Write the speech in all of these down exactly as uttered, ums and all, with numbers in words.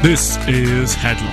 This is Headlock.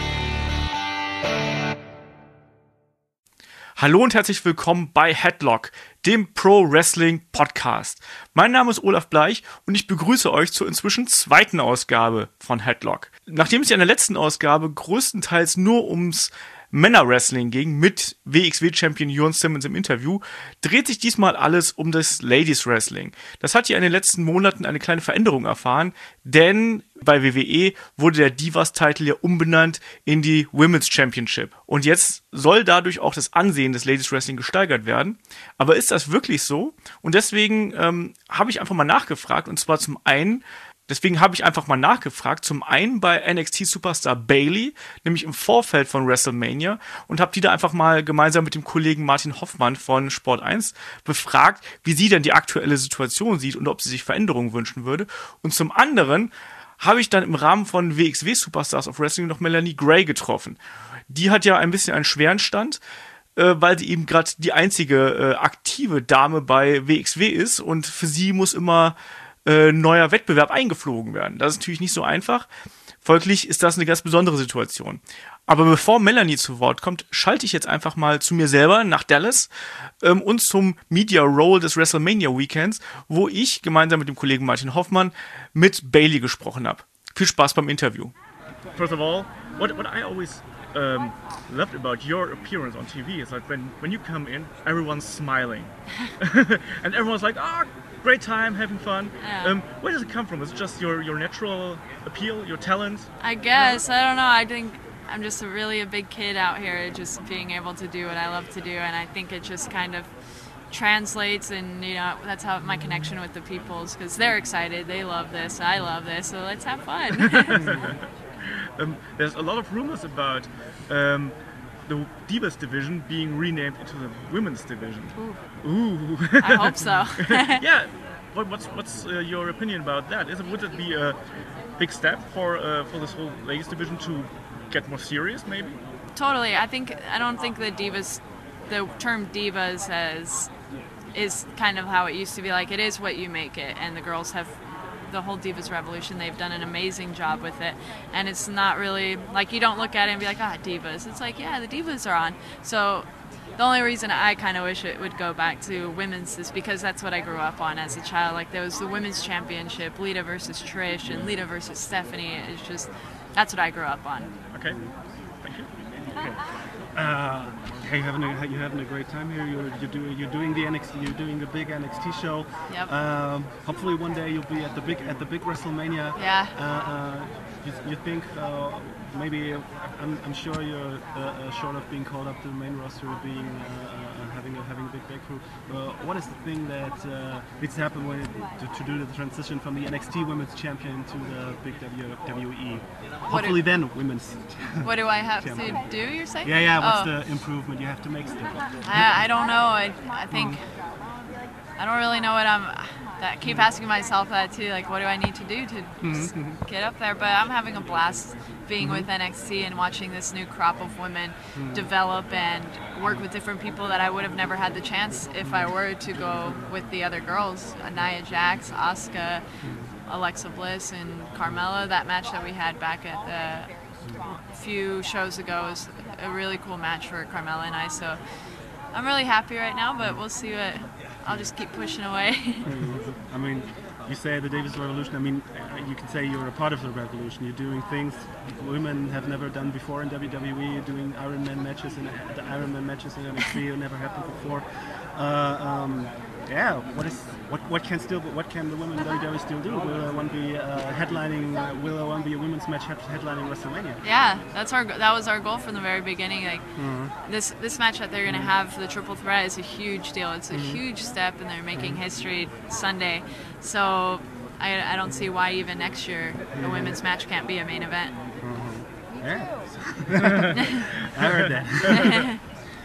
Hallo und herzlich willkommen bei Headlock, dem Pro Wrestling Podcast. Mein Name ist Olaf Bleich und ich begrüße euch zur inzwischen zweiten Ausgabe von Headlock. Nachdem es ja in der letzten Ausgabe größtenteils nur ums Männerwrestling ging, mit W X W-Champion Jon Simmons im Interview, dreht sich diesmal alles um das Ladies Wrestling. Das hat ja in den letzten Monaten eine kleine Veränderung erfahren, denn bei W W E wurde der Divas-Title ja umbenannt in die Women's Championship. Und jetzt soll dadurch auch das Ansehen des Ladies Wrestling gesteigert werden. Aber ist das wirklich so? Und deswegen ähm, habe ich einfach mal nachgefragt, und zwar zum einen, Deswegen habe ich einfach mal nachgefragt, zum einen bei N X T-Superstar Bayley, nämlich im Vorfeld von WrestleMania, und habe die da einfach mal gemeinsam mit dem Kollegen Martin Hoffmann von Sport eins befragt, wie sie denn die aktuelle Situation sieht und ob sie sich Veränderungen wünschen würde. Und zum anderen habe ich dann im Rahmen von W X W Superstars of Wrestling noch Melanie Gray getroffen. Die hat ja ein bisschen einen schweren Stand, äh, weil sie eben gerade die einzige äh, aktive Dame bei W X W ist, und für sie muss immer Äh, neuer Wettbewerb eingeflogen werden. Das ist natürlich nicht so einfach. Folglich ist das eine ganz besondere Situation. Aber bevor Melanie zu Wort kommt, schalte ich jetzt einfach mal zu mir selber nach Dallas ähm, und zum Media Roll des WrestleMania Weekends, wo ich gemeinsam mit dem Kollegen Martin Hoffmann mit Bayley gesprochen habe. Viel Spaß beim Interview. First of all, what what I always um, loved about your appearance on T V is like when when you come in, everyone's smiling, and everyone's like, "Oh, great time, having fun." Yeah. Um, where does it come from? Is it just your your natural appeal, your talent? I guess. I don't know. I think I'm just a really a big kid out here, just being able to do what I love to do, and I think it just kind of translates, and you know, that's how my connection with the people's, because they're excited, they love this, I love this, so let's have fun. um, there's a lot of rumors about um, the Divas division being renamed into the Women's division. Ooh. Ooh. I hope so. Yeah. What, what's what's uh, your opinion about that? Is it, would it be a big step for uh, for this whole ladies division to get more serious, maybe? Totally. I think I don't think the divas, the term divas has is kind of how it used to be. Like, it is what you make it, and the girls have the whole Divas Revolution. They've done an amazing job with it, and it's not really like, you don't look at it and be like, ah, divas. It's like, yeah, the divas are on. So the only reason I kind of wish it would go back to women's is because that's what I grew up on as a child. Like, there was the women's championship, Lita versus Trish, and Lita versus Stephanie. It's just, that's what I grew up on. Okay, thank you. Okay. Uh, hey, having a, you're having a great time here. You're you're doing you're doing the N X T. You're doing the big N X T show. Yep. Um, hopefully one day you'll be at the big at the big WrestleMania. Yeah. Uh, uh, you, you think uh, maybe I'm, I'm sure you're uh, uh, short of being called up to the main roster, being uh, uh, having a having a big breakthrough. Uh, what is the thing that uh, needs to happen when it, to, to do the transition from the N X T Women's Champion to the big W W E? Hopefully do, then women's. What do I have champion. to do? You're saying? Yeah, yeah. What's Oh. the improvement you have to make still? I, I don't know. I, I think I don't really know what I'm. I keep asking myself that too. Like, what do I need to do to just Mm-hmm. get up there? But I'm having a blast being Mm-hmm. with N X T and watching this new crop of women develop and work with different people that I would have never had the chance if I were to go with the other girls, Nia Jax, Asuka, Alexa Bliss, and Carmella. That match that we had back at the few shows ago was a really cool match for Carmella and I. So I'm really happy right now, but we'll see what. I'll just keep pushing away. I mean, you say the Davis Revolution. I mean, uh, you can say you're a part of the revolution. You're doing things women have never done before in W W E. You're doing Iron Man matches and the Iron Man matches in N X T. It never happened before. Uh, um, yeah. What is what? What can still? What can the women in W W E still do? Will one be uh, headlining? Uh, will one be a women's match head- headlining WrestleMania? Yeah, that's our that was our goal from the very beginning. Like Mm-hmm. this this match that they're gonna have for the triple threat is a huge deal. It's a Mm-hmm. huge step, and they're making history Sunday. So I, I don't see why even next year the women's match can't be a main event. Yeah. I heard that. uh,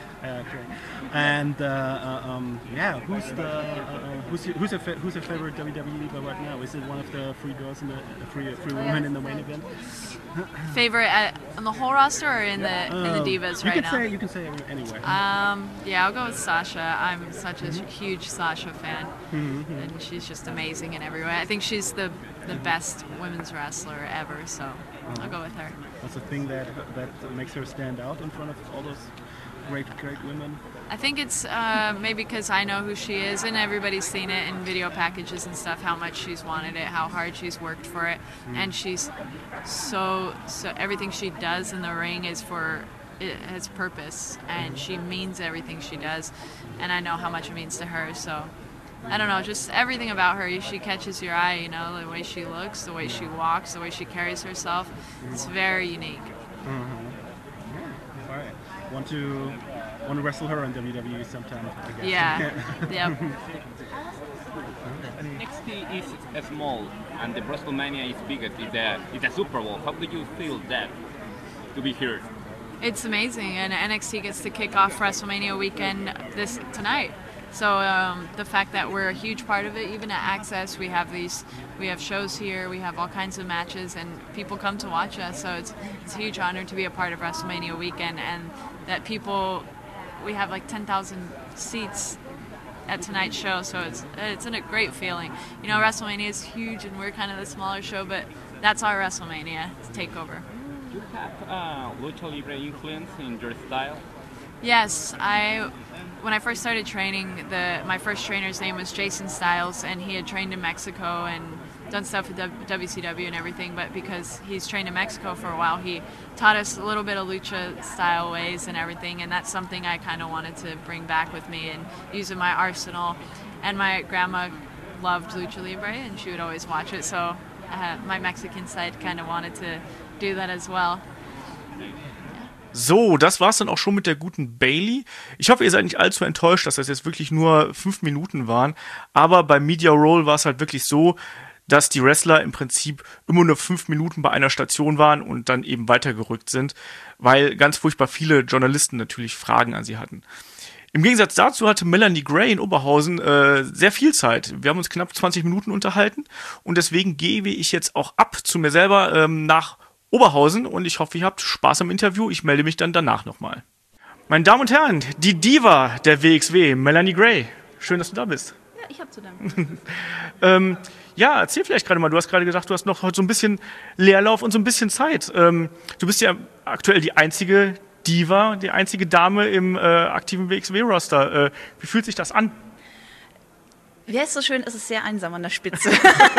Okay. And uh, uh, um, yeah, who's the uh, uh, who's your, who's your fa- who's your favorite W W E diva right now? Is it one of the three girls in the uh, three three women in the main event? Favorite at, on the whole roster or in the in the Um, divas you right can now? say you can say any- anywhere. Um, yeah, I'll go with Sasha. I'm such a huge Sasha fan, and she's just amazing in every way. I think she's the the best women's wrestler ever, so I'll go with her. What's the thing that that makes her stand out in front of all those great great women? I think it's uh, maybe because I know who she is, and everybody's seen it in video packages and stuff, how much she's wanted it, how hard she's worked for it, and she's so, so everything she does in the ring is for, it has purpose, and she means everything she does, and I know how much it means to her, so I don't know, just everything about her, she catches your eye, you know, the way she looks, the way she walks, the way she carries herself, it's very unique. All right. Want to want to wrestle her in W W E sometime? I guess. Yeah, yeah. N X T is small and the WrestleMania is biggest. It's a, it's a Super Bowl. How do you feel that to be here? It's amazing, and N X T gets to kick off WrestleMania weekend this tonight. So um, the fact that we're a huge part of it, even at Access, we have these, we have shows here, we have all kinds of matches, and people come to watch us. So it's it's a huge honor to be a part of WrestleMania weekend, and that people, we have like ten thousand seats at tonight's show. So it's it's a great feeling. You know, WrestleMania is huge, and we're kind of the smaller show, but that's our WrestleMania takeover. Do you have uh, Lucha Libre influence in your style? Yes, I. When I first started training, the my first trainer's name was Jason Styles, and he had trained in Mexico and done stuff with W C W and everything. But because he's trained in Mexico for a while, he taught us a little bit of lucha style ways and everything. And that's something I kind of wanted to bring back with me and use in my arsenal. And my grandma loved Lucha Libre, and she would always watch it. So uh, my Mexican side kind of wanted to do that as well. So, das war's dann auch schon mit der guten Bayley. Ich hoffe, ihr seid nicht allzu enttäuscht, dass das jetzt wirklich nur fünf Minuten waren. Aber beim Media Roll war es halt wirklich so, dass die Wrestler im Prinzip immer nur fünf Minuten bei einer Station waren und dann eben weitergerückt sind, weil ganz furchtbar viele Journalisten natürlich Fragen an sie hatten. Im Gegensatz dazu hatte Melanie Gray in Oberhausen äh, sehr viel Zeit. Wir haben uns knapp zwanzig Minuten unterhalten und deswegen gebe ich jetzt auch ab zu mir selber ähm, nach Oberhausen und ich hoffe, ihr habt Spaß am Interview. Ich melde mich dann danach nochmal. Meine Damen und Herren, die Diva der W X W, Melanie Gray. Schön, dass du da bist. Ja, ich habe zu danken. ähm, ja, erzähl vielleicht gerade mal. Du hast gerade gesagt, du hast noch heute so ein bisschen Leerlauf und so ein bisschen Zeit. Ähm, du bist ja aktuell die einzige Diva, die einzige Dame im äh, aktiven W X W-Roster. Äh, wie fühlt sich das an? Wie heißt so schön, es ist sehr einsam an der Spitze.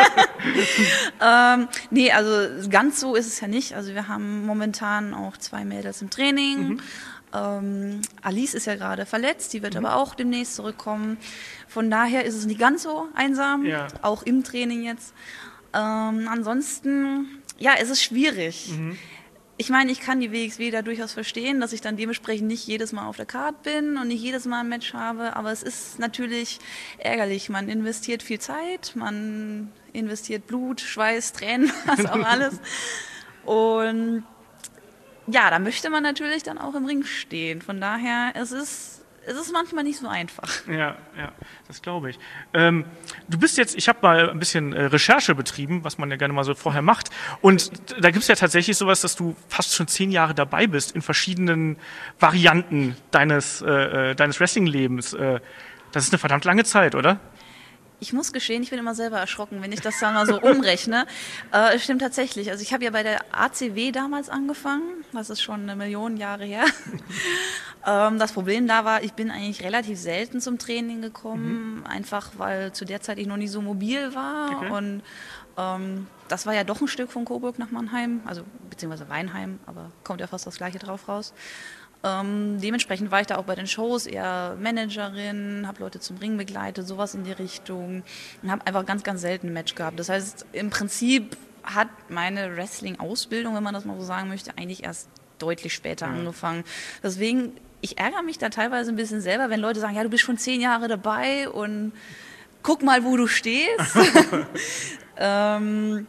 ähm, nee, also ganz so ist es ja nicht. Also wir haben momentan auch zwei Mädels im Training. Mhm. Ähm, Alice ist ja gerade verletzt, die wird mhm. aber auch demnächst zurückkommen. Von daher ist es nicht ganz so einsam, ja. Auch im Training jetzt. Ähm, ansonsten, ja, es ist schwierig. Mhm. Ich meine, ich kann die W X W da durchaus verstehen, dass ich dann dementsprechend nicht jedes Mal auf der Card bin und nicht jedes Mal ein Match habe, aber es ist natürlich ärgerlich. Man investiert viel Zeit, man investiert Blut, Schweiß, Tränen, was auch alles. Und ja, da möchte man natürlich dann auch im Ring stehen. Von daher, es ist Es ist manchmal nicht so einfach. Ja, ja, das glaube ich. Ähm, du bist jetzt, ich habe mal ein bisschen äh, Recherche betrieben, was man ja gerne mal so vorher macht. Und da gibt es ja tatsächlich sowas, dass du fast schon zehn Jahre dabei bist in verschiedenen Varianten deines, äh, deines Wrestling-Lebens. Äh, das ist eine verdammt lange Zeit, oder? Ich muss gestehen, ich bin immer selber erschrocken, wenn ich das dann mal so umrechne. Äh, es stimmt tatsächlich. Also ich habe ja bei der A C W damals angefangen. Das ist schon eine Million Jahre her. ähm, das Problem da war, ich bin eigentlich relativ selten zum Training gekommen. Mhm. Einfach, weil zu der Zeit ich noch nie so mobil war. Okay. Und ähm, das war ja doch ein Stück von Coburg nach Mannheim. Also beziehungsweise Weinheim, aber kommt ja fast das Gleiche drauf raus. Ähm, dementsprechend war ich da auch bei den Shows eher Managerin, habe Leute zum Ring begleitet, sowas in die Richtung und habe einfach ganz, ganz selten ein Match gehabt. Das heißt, im Prinzip hat meine Wrestling-Ausbildung, wenn man das mal so sagen möchte, eigentlich erst deutlich später mhm. angefangen. Deswegen, ich ärgere mich da teilweise ein bisschen selber, wenn Leute sagen, ja, du bist schon zehn Jahre dabei und guck mal, wo du stehst. ähm,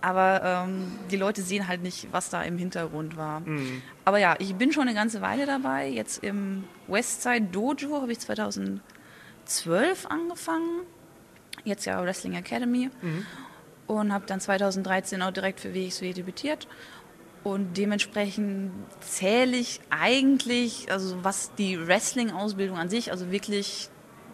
aber ähm, die Leute sehen halt nicht, was da im Hintergrund war. Mhm. Aber ja, ich bin schon eine ganze Weile dabei. Jetzt im Westside Dojo habe ich zweitausendzwölf angefangen. Jetzt ja Wrestling Academy. Mhm. Und habe dann zweitausenddreizehn auch direkt für W X W debütiert. Und dementsprechend zähle ich eigentlich, also was die Wrestling-Ausbildung an sich, also wirklich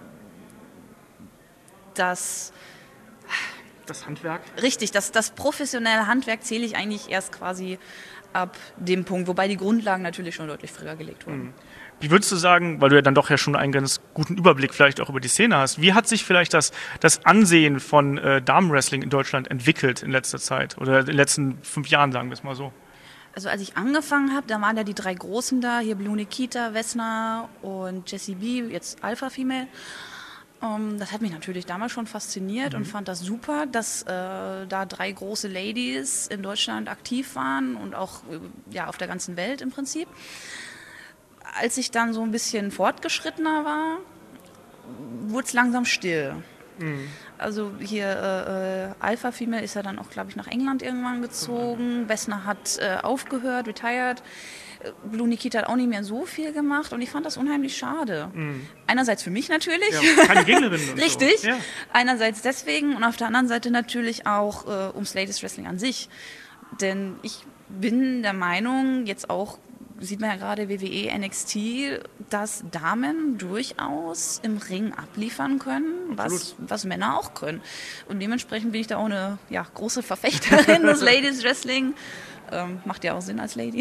das... Das Handwerk? Richtig, das, das professionelle Handwerk zähle ich eigentlich erst quasi ab dem Punkt, wobei die Grundlagen natürlich schon deutlich früher gelegt wurden. Wie würdest du sagen, weil du ja dann doch ja schon einen ganz guten Überblick vielleicht auch über die Szene hast, wie hat sich vielleicht das, das Ansehen von äh, Damenwrestling in Deutschland entwickelt in letzter Zeit oder in den letzten fünf Jahren, sagen wir es mal so? Also als ich angefangen habe, da waren ja die drei Großen da, hier Blue Nikita, Vesna und Jessie B, jetzt Alpha Female. Um, das hat mich natürlich damals schon fasziniert mhm. und fand das super, dass äh, da drei große Ladies in Deutschland aktiv waren und auch äh, ja, auf der ganzen Welt im Prinzip. Als ich dann so ein bisschen fortgeschrittener war, wurde es langsam still. Mhm. Also hier äh, Alpha Female ist ja dann auch, glaube ich, nach England irgendwann gezogen. Mhm. Vesna hat äh, aufgehört, retired. Blue Nikita hat auch nicht mehr so viel gemacht und ich fand das unheimlich schade. Mhm. Einerseits für mich natürlich. Ja, keine Gegnerin. Richtig. So. Ja. Einerseits deswegen und auf der anderen Seite natürlich auch äh, ums Ladies Wrestling an sich. Denn ich bin der Meinung, jetzt auch, sieht man ja gerade W W E, N X T, dass Damen durchaus im Ring abliefern können, was, was Männer auch können. Und dementsprechend bin ich da auch eine ja, große Verfechterin des Ladies Wrestling. Ähm, macht ja auch Sinn als Lady.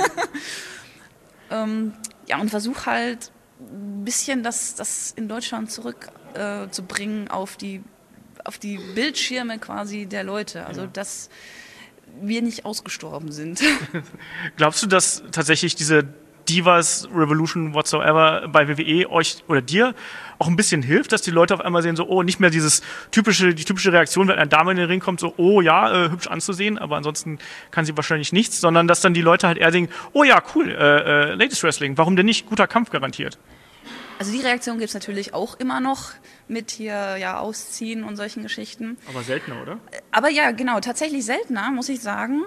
ähm, ja, und versuche halt ein bisschen das, das in Deutschland zurückzubringen äh, zu bringen auf die, auf die Bildschirme quasi der Leute. Also, ja. dass wir nicht ausgestorben sind. Glaubst du, dass tatsächlich diese Divas Revolution whatsoever bei W W E euch oder dir auch ein bisschen hilft, dass die Leute auf einmal sehen, so, oh, nicht mehr dieses typische, die typische Reaktion, wenn eine Dame in den Ring kommt, so, oh ja, äh, hübsch anzusehen, aber ansonsten kann sie wahrscheinlich nichts, sondern dass dann die Leute halt eher denken, oh ja, cool, äh, äh, Ladies Wrestling, warum denn nicht? Guter Kampf garantiert. Also die Reaktion gibt es natürlich auch immer noch mit hier ja Ausziehen und solchen Geschichten. Aber seltener, oder? Aber ja, genau, tatsächlich seltener, muss ich sagen.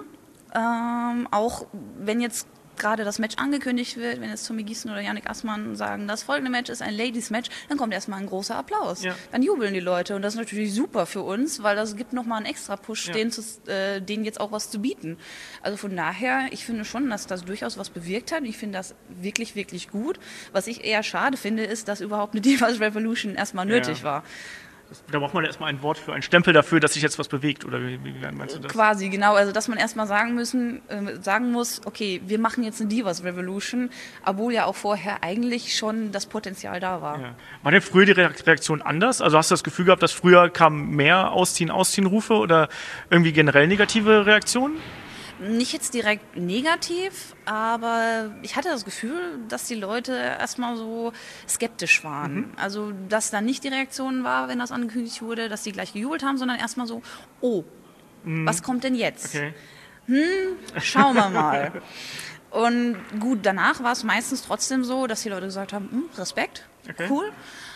Ähm, auch wenn jetzt gerade das Match angekündigt wird, wenn jetzt Tommy Gießen oder Yannick Assmann sagen, das folgende Match ist ein Ladies-Match, dann kommt erstmal ein großer Applaus. Ja. Dann jubeln die Leute und das ist natürlich super für uns, weil das gibt nochmal einen extra Push, ja. denen, zu, äh, denen jetzt auch was zu bieten. Also von daher, ich finde schon, dass das durchaus was bewirkt hat. Ich finde das wirklich, wirklich gut. Was ich eher schade finde, ist, dass überhaupt eine Divas Revolution erstmal nötig ja. war. Da braucht man erstmal ein Wort für, einen Stempel dafür, dass sich jetzt was bewegt, oder wie, wie meinst du das? Quasi, genau. Also, dass man erstmal sagen müssen, äh, sagen muss, okay, wir machen jetzt eine Divas Revolution, obwohl ja auch vorher eigentlich schon das Potenzial da war. Ja. War denn früher die Reaktion anders? Also hast du das Gefühl gehabt, dass früher kamen mehr Ausziehen, Ausziehen-Rufe oder irgendwie generell negative Reaktionen? Nicht jetzt direkt negativ, aber ich hatte das Gefühl, dass die Leute erstmal so skeptisch waren. Mhm. Also, dass da nicht die Reaktion war, wenn das angekündigt wurde, dass die gleich gejubelt haben, sondern erstmal so, oh, mhm. was kommt denn jetzt? Okay. Hm, schauen wir mal. Und gut, danach war es meistens trotzdem so, dass die Leute gesagt haben, hm, Respekt, okay. cool.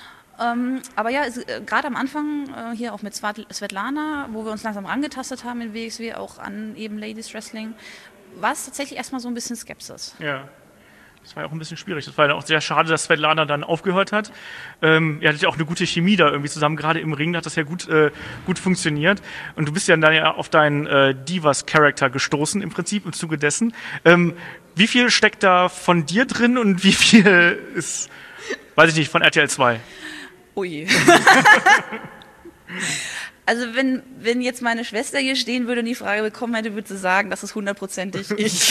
Ähm, aber ja, äh, gerade am Anfang äh, hier auch mit Svetlana, wo wir uns langsam rangetastet haben in W X W, auch an eben Ladies Wrestling, war es tatsächlich erstmal so ein bisschen Skepsis. Ja, das war ja auch ein bisschen schwierig. Das war ja auch sehr schade, dass Svetlana dann aufgehört hat. Ähm, ihr hattet ja auch eine gute Chemie da irgendwie zusammen, gerade im Ring, da hat das ja gut, äh, gut funktioniert. Und du bist ja dann ja auf deinen äh, Divas-Charakter gestoßen, im Prinzip, im Zuge dessen. Ähm, wie viel steckt da von dir drin und wie viel ist, weiß ich nicht, von R T L zwei? Ui. Also wenn, wenn jetzt meine Schwester hier stehen würde und die Frage bekommen hätte, würde sie sagen, das ist hundertprozentig ich.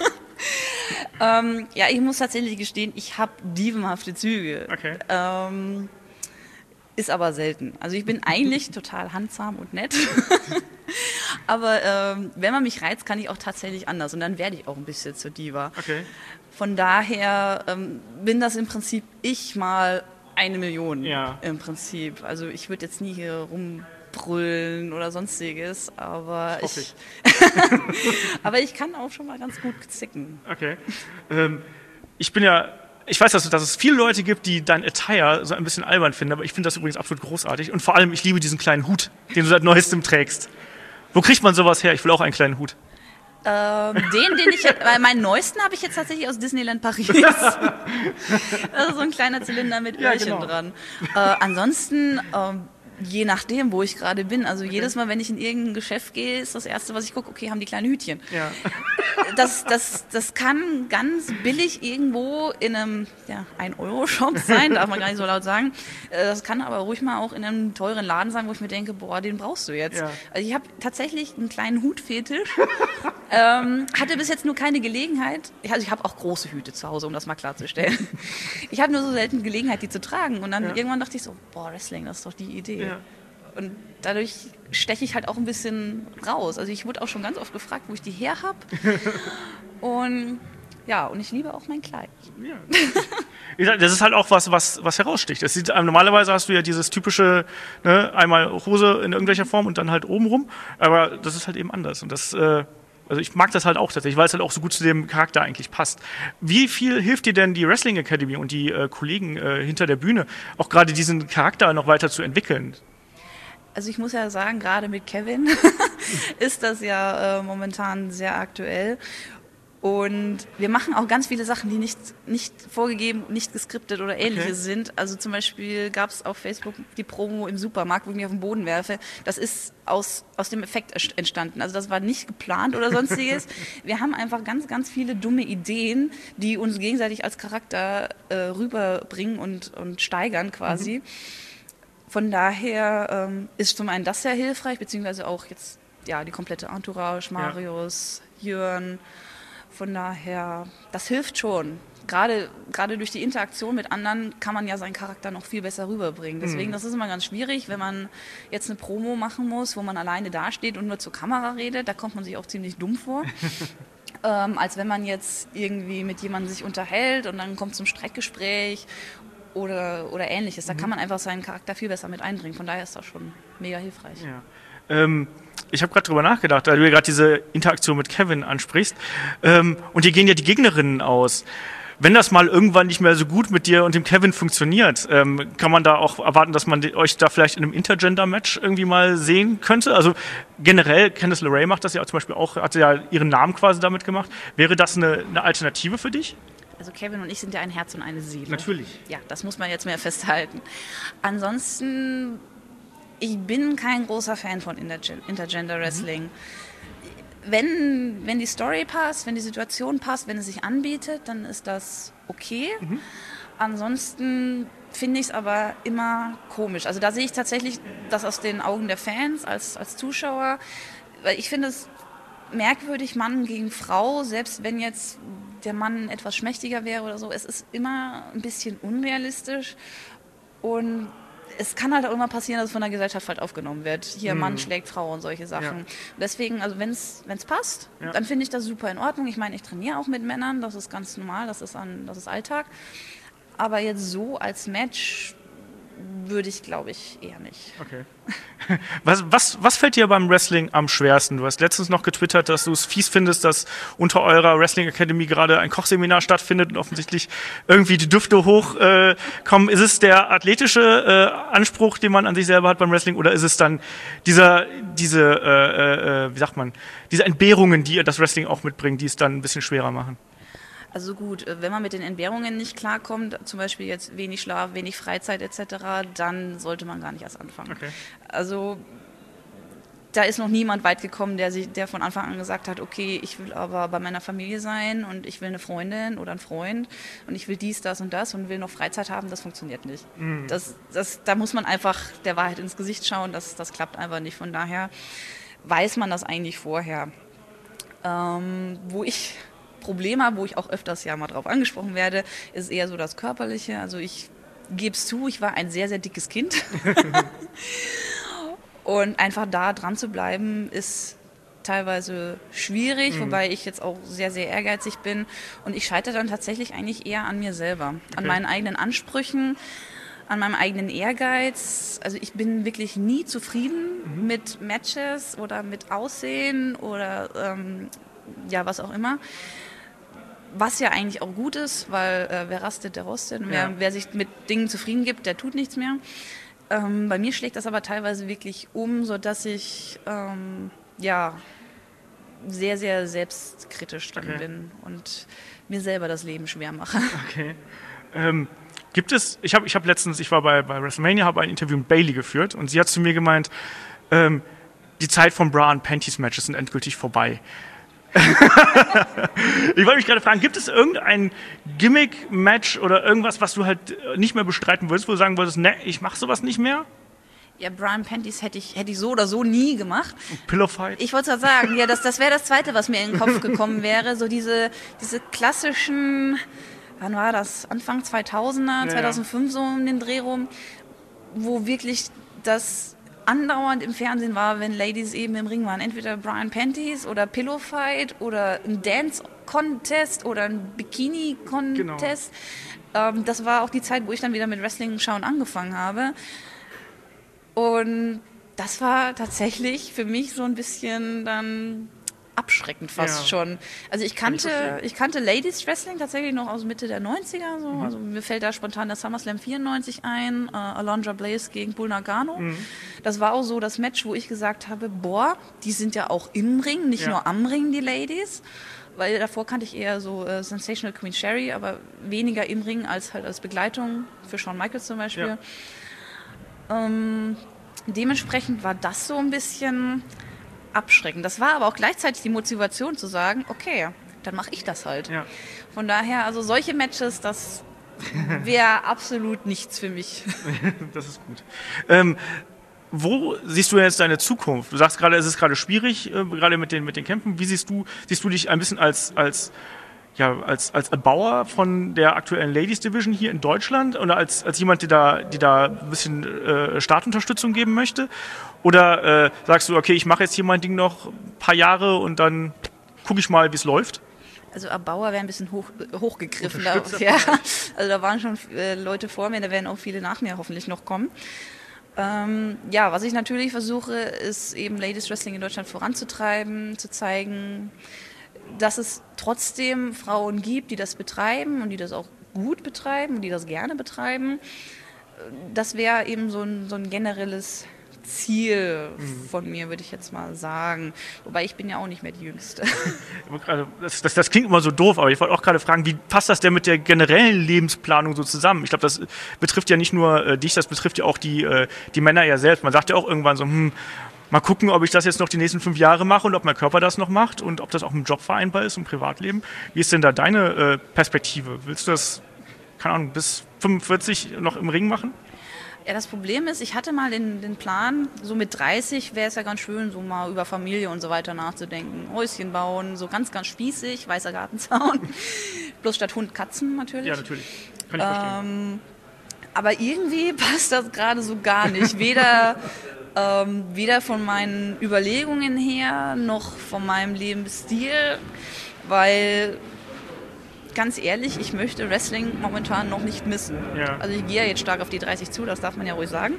ähm, ja, ich muss tatsächlich gestehen, ich habe dievenhafte Züge. Okay. Ähm, ist aber selten. Also ich bin eigentlich total handsam und nett. Aber ähm, wenn man mich reizt, kann ich auch tatsächlich anders. Und dann werde ich auch ein bisschen zur Diva. Okay. Von daher ähm, bin das im Prinzip ich mal eine Million ja. im Prinzip. Also ich würde jetzt nie hier rumbrüllen oder sonstiges, aber ich, ich. aber ich kann auch schon mal ganz gut zicken. Okay. Ähm, ich bin ja, ich weiß, dass, dass es viele Leute gibt, die dein Attire so ein bisschen albern finden, aber ich finde das übrigens absolut großartig und vor allem, ich liebe diesen kleinen Hut, den du seit neuestem trägst. Wo kriegt man sowas her? Ich will auch einen kleinen Hut. Ähm, den, den ich, weil meinen neuesten habe ich jetzt tatsächlich aus Disneyland Paris. Also so ein kleiner Zylinder mit Ja, Öhrchen genau. dran. Äh, ansonsten, ähm, je nachdem, wo ich gerade bin. Also jedes Mal, wenn ich in irgendein Geschäft gehe, ist das Erste, was ich gucke, okay, haben die kleine Hütchen. Ja. Das, das, das kann ganz billig irgendwo in einem ja, ein Euro Shop sein, darf man gar nicht so laut sagen. Äh, Das kann aber ruhig mal auch in einem teuren Laden sein, wo ich mir denke, boah, den brauchst du jetzt. Ja. Also ich habe tatsächlich einen kleinen Hutfetisch. ähm, hatte bis jetzt nur keine Gelegenheit. Also ich habe auch große Hüte zu Hause, um das mal klarzustellen. Ich habe nur so selten Gelegenheit, die zu tragen. Und dann Ja. irgendwann dachte ich so, boah, Wrestling, das ist doch die Idee. Ja. Und dadurch steche ich halt auch ein bisschen raus. Also ich wurde auch schon ganz oft gefragt, wo ich die her habe. Und ja, und ich liebe auch mein Kleid. Wie gesagt, das ist halt auch was, was, was heraussticht. Das sieht, normalerweise hast du ja dieses typische, ne, einmal Hose in irgendwelcher Form und dann halt obenrum. Aber das ist halt eben anders. Und das, äh, also ich mag das halt auch tatsächlich, weil es halt auch so gut zu dem Charakter eigentlich passt. Wie viel hilft dir denn die Wrestling Academy und die äh, Kollegen äh, hinter der Bühne, auch gerade diesen Charakter noch weiter zu entwickeln? Also ich muss ja sagen, gerade mit Kevin ist das ja äh, momentan sehr aktuell. Und wir machen auch ganz viele Sachen, die nicht, nicht vorgegeben, nicht geskriptet oder ähnliches Okay. sind. Also zum Beispiel gab es auf Facebook die Promo im Supermarkt, wo ich mich auf den Boden werfe. Das ist aus, aus dem Effekt est- entstanden. Also das war nicht geplant oder sonstiges. Wir haben einfach ganz, ganz viele dumme Ideen, die uns gegenseitig als Charakter äh, rüberbringen und, und steigern quasi. Mhm. Von daher ähm, ist zum einen das sehr hilfreich, beziehungsweise auch jetzt ja, die komplette Entourage, Marius, Jörn. Von daher, das hilft schon. Gerade, gerade durch die Interaktion mit anderen kann man ja seinen Charakter noch viel besser rüberbringen. Deswegen, das ist immer ganz schwierig, wenn man jetzt eine Promo machen muss, wo man alleine dasteht und nur zur Kamera redet. Da kommt man sich auch ziemlich dumm vor. ähm, als wenn man jetzt irgendwie mit jemandem sich unterhält und dann kommt zum Streitgespräch oder, oder ähnliches. Da kann man einfach seinen Charakter viel besser mit einbringen. Von daher ist das schon mega hilfreich. Ja. Ähm, ich habe gerade drüber nachgedacht, da du ja gerade diese Interaktion mit Kevin ansprichst. Ähm, und hier gehen ja die Gegnerinnen aus. Wenn das mal irgendwann nicht mehr so gut mit dir und dem Kevin funktioniert, ähm, kann man da auch erwarten, dass man euch da vielleicht in einem Intergender-Match irgendwie mal sehen könnte? Also generell, Candice LeRae macht das ja zum Beispiel auch, hat ja ihren Namen quasi damit gemacht. Wäre das eine, eine Alternative für dich? Also Kevin und ich sind ja ein Herz und eine Seele. Natürlich. Ja, das muss man jetzt mehr festhalten. Ansonsten, ich bin kein großer Fan von Intergen- Intergender Wrestling. Mhm. Wenn, wenn die Story passt, wenn die Situation passt, wenn es sich anbietet, dann ist das okay. Mhm. Ansonsten finde ich es aber immer komisch. Also da sehe ich tatsächlich das aus den Augen der Fans als, als Zuschauer. Weil ich finde es merkwürdig, Mann gegen Frau, selbst wenn jetzt der Mann etwas schmächtiger wäre oder so. Es ist immer ein bisschen unrealistisch und es kann halt auch immer passieren, dass es von der Gesellschaft halt aufgenommen wird. Hier, Mann schlägt Frau und solche Sachen. Ja. Deswegen, also wenn es passt, ja. dann finde ich das super in Ordnung. Ich meine, ich trainiere auch mit Männern, das ist ganz normal, das ist, an, das ist Alltag. Aber jetzt so als Match würde ich, glaube ich, eher nicht. Okay. Was, was, was fällt dir beim Wrestling am schwersten? Du hast letztens noch getwittert, dass du es fies findest, dass unter eurer Wrestling Academy gerade ein Kochseminar stattfindet und offensichtlich irgendwie die Düfte hochkommen. Äh, ist es der athletische äh, Anspruch, den man an sich selber hat beim Wrestling, oder ist es dann dieser, diese, äh, äh, wie sagt man, diese Entbehrungen, die das Wrestling auch mitbringt, die es dann ein bisschen schwerer machen? Also gut, wenn man mit den Entbehrungen nicht klarkommt, zum Beispiel jetzt wenig Schlaf, wenig Freizeit et cetera, dann sollte man gar nicht erst anfangen. Okay. Also da ist noch niemand weit gekommen, der, sich, der von Anfang an gesagt hat, okay, ich will aber bei meiner Familie sein und ich will eine Freundin oder einen Freund und ich will dies, das und das und will noch Freizeit haben, das funktioniert nicht. Mhm. Das, das, da muss man einfach der Wahrheit ins Gesicht schauen, das, das klappt einfach nicht. Von daher weiß man das eigentlich vorher. Ähm, wo ich Problem habe, wo ich auch öfters ja mal drauf angesprochen werde, ist eher so das Körperliche. Also ich gebe es zu, ich war ein sehr, sehr dickes Kind. Und einfach da dran zu bleiben, ist teilweise schwierig, mhm. wobei ich jetzt auch sehr, sehr ehrgeizig bin. Und ich scheitere dann tatsächlich eigentlich eher an mir selber, okay. an meinen eigenen Ansprüchen, an meinem eigenen Ehrgeiz. Also ich bin wirklich nie zufrieden mhm. mit Matches oder mit Aussehen oder ähm, ja, was auch immer. Was ja eigentlich auch gut ist, weil äh, wer rastet, der rostet. Und wer, ja. wer sich mit Dingen zufrieden gibt, der tut nichts mehr. Ähm, bei mir schlägt das aber teilweise wirklich um, sodass ich ähm, ja, sehr, sehr selbstkritisch drin Okay. bin und mir selber das Leben schwer mache. Okay. Ähm, gibt es, ich habe ich hab letztens, ich war bei, bei WrestleMania, habe ein Interview mit Bayley geführt und sie hat zu mir gemeint, ähm, die Zeit von Bra und Panties Matches sind endgültig vorbei. Ich wollte mich gerade fragen, gibt es irgendein Gimmick-Match oder irgendwas, was du halt nicht mehr bestreiten würdest, wo du sagen würdest, ne, ich mache sowas nicht mehr? Ja, Brian Panties hätte ich, hätte ich so oder so nie gemacht. Pillow Fight? Ich wollte gerade sagen, ja, das, das wäre das Zweite, was mir in den Kopf gekommen wäre. So diese, diese klassischen, wann war das? Anfang zweitausender, Ja. zweitausendfünf so um den Dreh rum, wo wirklich das andauernd im Fernsehen war, wenn Ladies eben im Ring waren. Entweder Brian Panties oder Pillow Fight oder ein Dance-Contest oder ein Bikini-Contest. Ähm, das war auch die Zeit, wo ich dann wieder mit Wrestling schauen angefangen habe. Und das war tatsächlich für mich so ein bisschen dann abschreckend fast Ja. schon. Also ich Kann ich kannte, verstehen. ich kannte Ladies Wrestling tatsächlich noch aus Mitte der neunziger. So. Also mir fällt da spontan der SummerSlam vierundneunzig ein, äh, Alondra Blaze gegen Bull Nagano. Mhm. Das war auch so das Match, wo ich gesagt habe, boah, die sind ja auch im Ring, nicht Ja. nur am Ring, die Ladies. Weil davor kannte ich eher so äh, Sensational Queen Sherry, aber weniger im Ring als halt als Begleitung für Shawn Michaels zum Beispiel. Ja. Ähm, dementsprechend war das so ein bisschen abschreckend. Das war aber auch gleichzeitig die Motivation zu sagen, okay, dann mache ich das halt. Ja. Von daher, also solche Matches, das wäre absolut nichts für mich. Das ist gut. Ähm, wo siehst du jetzt deine Zukunft? Du sagst gerade, es ist gerade schwierig, äh, gerade mit den, mit den Kämpfen. Wie siehst du, siehst du dich ein bisschen als, als, ja, als, als Erbauer von der aktuellen Ladies Division hier in Deutschland oder als, als jemand, der da, die da ein bisschen äh, Startunterstützung geben möchte? Oder äh, sagst du, okay, ich mache jetzt hier mein Ding noch ein paar Jahre und dann gucke ich mal, wie es läuft? Also Erbauer wäre ein bisschen hoch, hochgegriffen. Da, Unterstützer ja, also da waren schon äh, Leute vor mir, da werden auch viele nach mir hoffentlich noch kommen. Ähm, ja, was ich natürlich versuche, ist eben Ladies Wrestling in Deutschland voranzutreiben, zu zeigen, dass es trotzdem Frauen gibt, die das betreiben und die das auch gut betreiben und die das gerne betreiben. Das wäre eben so ein, so ein generelles Ziel von mir, würde ich jetzt mal sagen. Wobei ich bin ja auch nicht mehr die Jüngste. Also das, das, das klingt immer so doof, aber ich wollte auch gerade fragen, wie passt das denn mit der generellen Lebensplanung so zusammen? Ich glaube, das betrifft ja nicht nur äh, dich, das betrifft ja auch die, äh, die Männer ja selbst. Man sagt ja auch irgendwann so, hm, mal gucken, ob ich das jetzt noch die nächsten fünf Jahre mache und ob mein Körper das noch macht und ob das auch im Job vereinbar ist, im Privatleben. Wie ist denn da deine äh, Perspektive? Willst du das, keine Ahnung, bis fünfundvierzig noch im Ring machen? Ja, das Problem ist, ich hatte mal den, den Plan, so mit dreißig wäre es ja ganz schön, so mal über Familie und so weiter nachzudenken. Häuschen bauen, so ganz, ganz spießig, weißer Gartenzaun. Bloß statt Hund Katzen natürlich. Ja, natürlich. Kann ich verstehen. Ähm, aber irgendwie passt das gerade so gar nicht. Weder, ähm, weder von meinen Überlegungen her, noch von meinem Lebensstil, weil... Ganz ehrlich, ich möchte Wrestling momentan noch nicht missen. Ja. Also ich gehe ja jetzt stark auf die dreißig zu, das darf man ja ruhig sagen.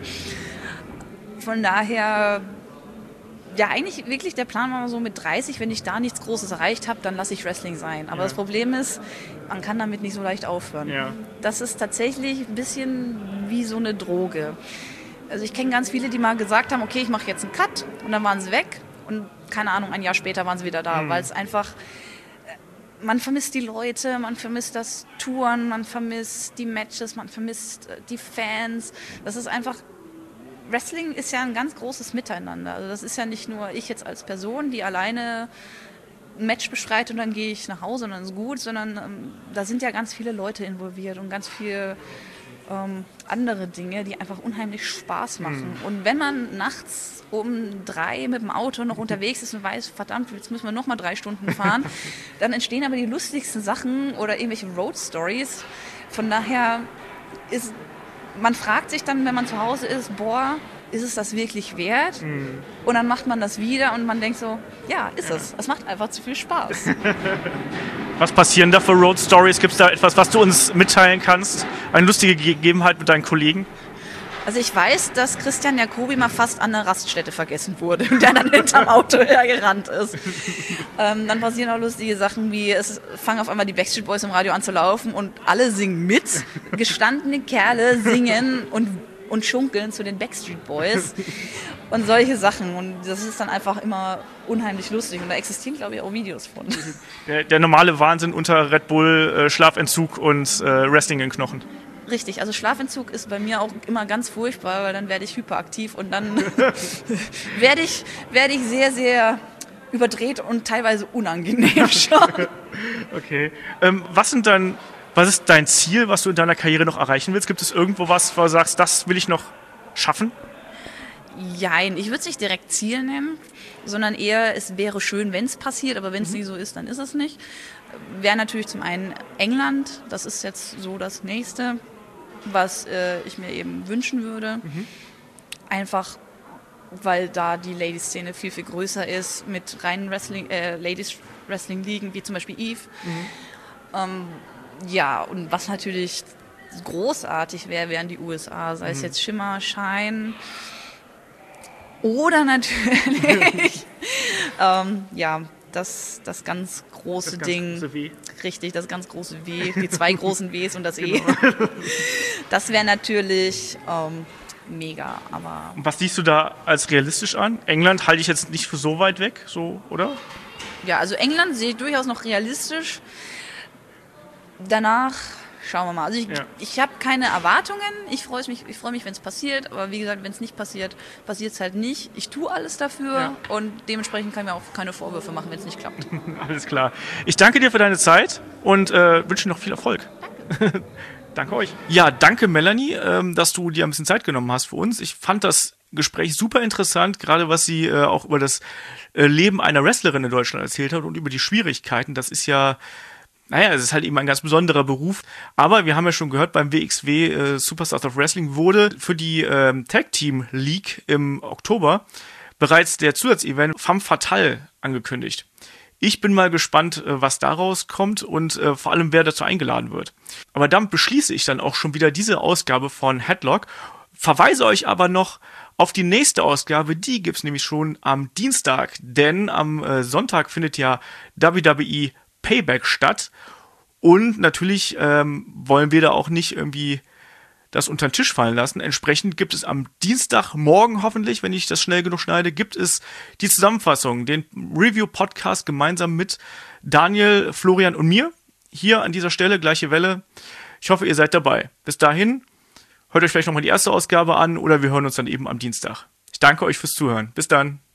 Von daher, ja eigentlich wirklich der Plan war so mit dreißig, wenn ich da nichts Großes erreicht habe, dann lasse ich Wrestling sein. Aber Ja. das Problem ist, man kann damit nicht so leicht aufhören. Ja. Das ist tatsächlich ein bisschen wie so eine Droge. Also ich kenne ganz viele, die mal gesagt haben, okay, ich mache jetzt einen Cut und dann waren sie weg und keine Ahnung, ein Jahr später waren sie wieder da, Mhm. weil es einfach... Man vermisst die Leute, man vermisst das Touren, man vermisst die Matches, man vermisst die Fans. Das ist einfach, Wrestling ist ja ein ganz großes Miteinander. Also das ist ja nicht nur ich jetzt als Person, die alleine ein Match bestreite und dann gehe ich nach Hause und dann ist gut, sondern ähm, da sind ja ganz viele Leute involviert und ganz viel ähm, andere Dinge, die einfach unheimlich Spaß machen. Mhm. Und wenn man nachts um drei mit dem Auto noch unterwegs ist und weiß, verdammt, jetzt müssen wir noch mal drei Stunden fahren, dann entstehen aber die lustigsten Sachen oder irgendwelche Road-Stories. Von daher ist, man fragt sich dann, wenn man zu Hause ist, boah, ist es das wirklich wert? Mhm. Und dann macht man das wieder und man denkt so, ja, ist ja. es. Es macht einfach zu viel Spaß. Was passieren da für Road Stories? Gibt es da etwas, was du uns mitteilen kannst? Eine lustige Gegebenheit mit deinen Kollegen? Also ich weiß, dass Christian Jacobi mal fast an einer Raststätte vergessen wurde und der dann hinterm Auto hergerannt ist. ähm, dann passieren auch lustige Sachen wie, es fangen auf einmal die Backstreet Boys im Radio an zu laufen und alle singen mit. Gestandene Kerle singen und, und schunkeln zu den Backstreet Boys. und solche Sachen. Und das ist dann einfach immer unheimlich lustig. Und da existieren, glaube ich, auch Videos von. Der, der normale Wahnsinn unter Red Bull, äh, Schlafentzug und äh, Wrestling in Knochen. Richtig, also Schlafentzug ist bei mir auch immer ganz furchtbar, weil dann werde ich hyperaktiv und dann werde ich, werde ich sehr, sehr überdreht und teilweise unangenehm schon. Okay. Ähm, was sind dann, was ist dein Ziel, was du in deiner Karriere noch erreichen willst? Gibt es irgendwo was, wo du sagst, das will ich noch schaffen? Jein, ich würde es nicht direkt Ziel nennen, sondern eher, es wäre schön, wenn es passiert, aber wenn es mhm. nie so ist, dann ist es nicht. Wäre natürlich zum einen England, das ist jetzt so das Nächste, was äh, ich mir eben wünschen würde. Mhm. Einfach, weil da die Ladies-Szene viel, viel größer ist, mit reinen Wrestling, äh, Ladies-Wrestling-Ligen, wie zum Beispiel Eve. Mhm. Ähm, ja, und was natürlich großartig wäre, wären die U S A, sei mhm. es jetzt Shimmer, Shine oder natürlich ähm, ja, das, das ganz große das Ding. Ganz große W. Richtig, das ganz große W, die zwei großen Ws und das genau. E. Das wäre natürlich ähm, mega, aber... Was siehst du da als realistisch an? England halte ich jetzt nicht für so weit weg, so, oder? Ja, also England sehe ich durchaus noch realistisch. Danach schauen wir mal. Also ich, ja. ich habe keine Erwartungen. Ich freue mich, ich freue mich, wenn es passiert. Aber wie gesagt, wenn es nicht passiert, passiert es halt nicht. Ich tue alles dafür ja. und dementsprechend kann ich mir auch keine Vorwürfe machen, wenn es nicht klappt. Alles klar. Ich danke dir für deine Zeit und äh, wünsche dir noch viel Erfolg. Danke. Danke euch. Ja, danke Melanie, ähm, dass du dir ein bisschen Zeit genommen hast für uns. Ich fand das Gespräch super interessant, gerade was sie äh, auch über das äh, Leben einer Wrestlerin in Deutschland erzählt hat und über die Schwierigkeiten. Das ist ja Naja, es ist halt eben ein ganz besonderer Beruf. Aber wir haben ja schon gehört, beim W X W äh, Superstars of Wrestling wurde für die ähm, Tag Team League im Oktober bereits der Zusatzevent Femme Fatale angekündigt. Ich bin mal gespannt, äh, was daraus kommt und äh, vor allem, wer dazu eingeladen wird. Aber damit beschließe ich dann auch schon wieder diese Ausgabe von Headlock. Verweise euch aber noch auf die nächste Ausgabe, die gibt's nämlich schon am Dienstag, denn am äh, Sonntag findet ja W W E Payback statt und natürlich ähm, wollen wir da auch nicht irgendwie das unter den Tisch fallen lassen. Entsprechend gibt es am Dienstagmorgen hoffentlich, wenn ich das schnell genug schneide, gibt es die Zusammenfassung, den Review-Podcast gemeinsam mit Daniel, Florian und mir. Hier an dieser Stelle, gleiche Welle. Ich hoffe, ihr seid dabei. Bis dahin, hört euch vielleicht nochmal die erste Ausgabe an oder wir hören uns dann eben am Dienstag. Ich danke euch fürs Zuhören. Bis dann.